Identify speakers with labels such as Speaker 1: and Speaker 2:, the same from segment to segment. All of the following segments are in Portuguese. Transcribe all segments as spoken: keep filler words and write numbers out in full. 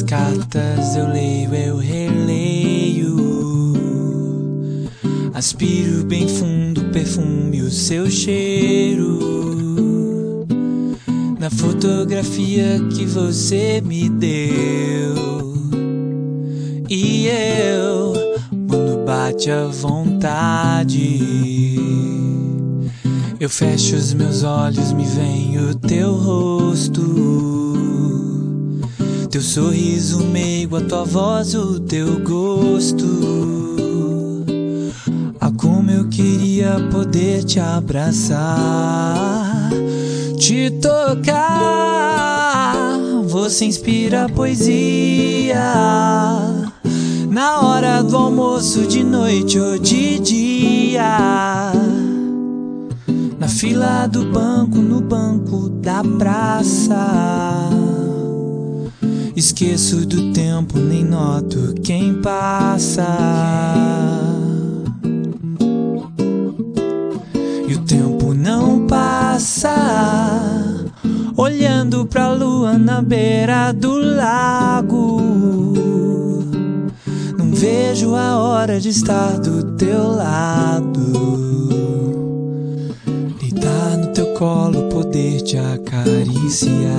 Speaker 1: as cartas, eu leio, eu releio. Aspiro bem fundo o perfume, o seu cheiro. Na fotografia que você me deu. E eu, quando bate a vontade, eu fecho os meus olhos, me vem o teu rosto, teu sorriso meigo, a tua voz, o teu gosto. Ah, como eu queria poder te abraçar, te tocar. Você inspira poesia na hora do almoço, de noite ou de dia. Na fila do banco, no banco da praça. Esqueço do tempo, nem noto quem passa. E o tempo não passa, olhando pra lua na beira do lago. Não vejo a hora de estar do teu lado, deitar no teu colo, poder te acariciar.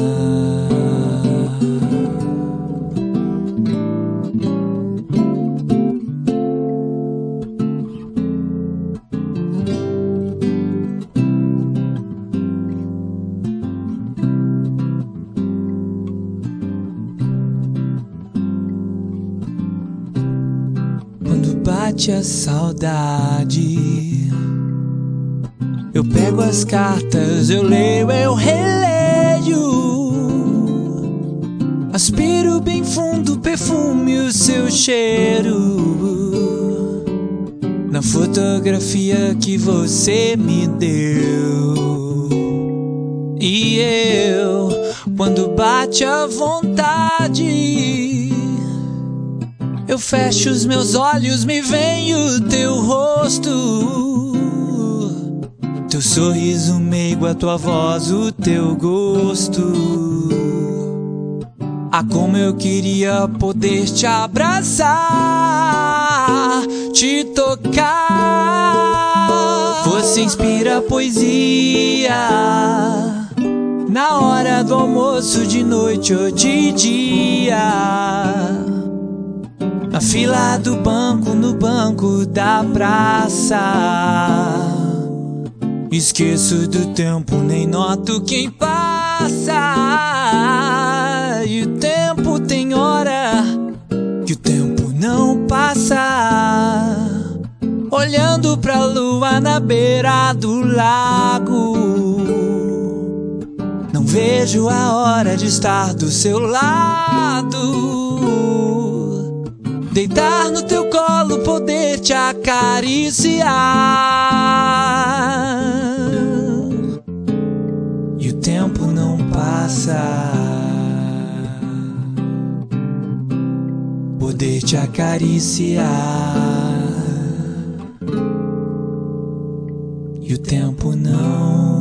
Speaker 1: Quando bate a saudade, eu pego as cartas, eu leio, eu releio. Aspiro bem fundo o perfume, o seu cheiro. Na fotografia que você me deu. E eu, quando bate a vontade, eu fecho os meus olhos, me vem o teu rosto, teu sorriso meigo, a tua voz, o teu gosto. Ah, como eu queria poder te abraçar, te tocar. Você inspira poesia na hora do almoço, de noite ou de dia. Na fila do banco, no banco da praça. Esqueço do tempo, nem noto quem passa. E o tempo tem hora que o tempo não passa, olhando pra lua na beira do lago. Não vejo a hora de estar do seu lado, deitar no teu colo, poder te acariciar. E o tempo não passa, poder te acariciar. E o tempo não